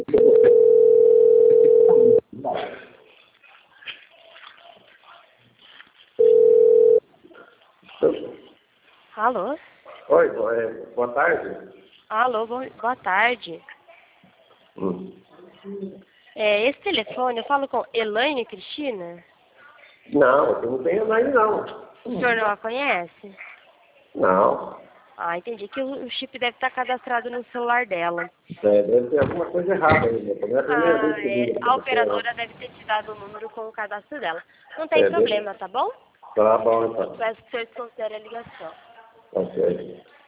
Alô? Oi, boa tarde. Alô, boa tarde. Esse telefone, eu falo com Elaine Cristina? Não, eu não tenho mais não. O senhor não a conhece? Não. Ah, entendi que o chip deve estar cadastrado no celular dela. Deve ter alguma coisa errada aí, né? Não é a primeira vez que eu ligo pra A você, operadora não. deve ter te dado o número com o cadastro dela. Não tem problema, tá bom? Tá bom, então. Peço que o senhor desconsidere a ligação. Ok.